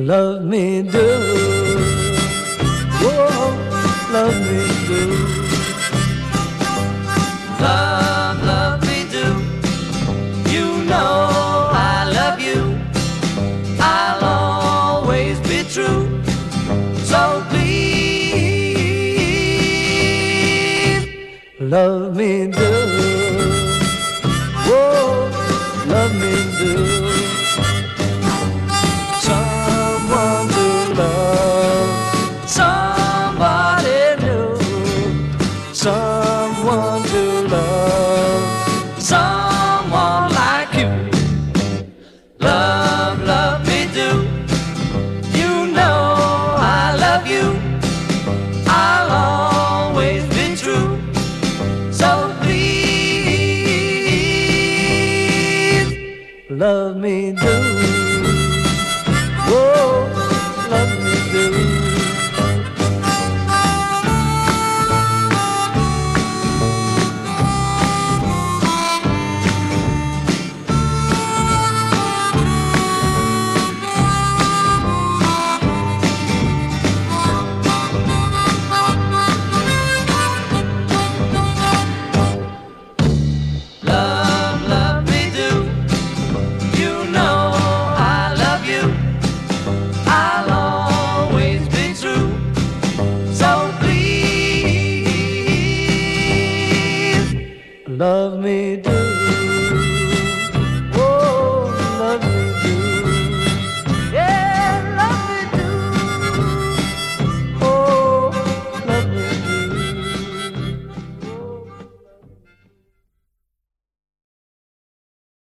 Love me do, whoa, love me do. Love me do. You know I love you. I'll always be true. So please, Love me do, whoa, love me do. Someone to love, somebody new. Someone to love, someone like you. Love me do. You know I love you. I'll always be true. So please, love me do, whoa, love me do. love me do. You know I love you. I'll always be true. So please, Love me do.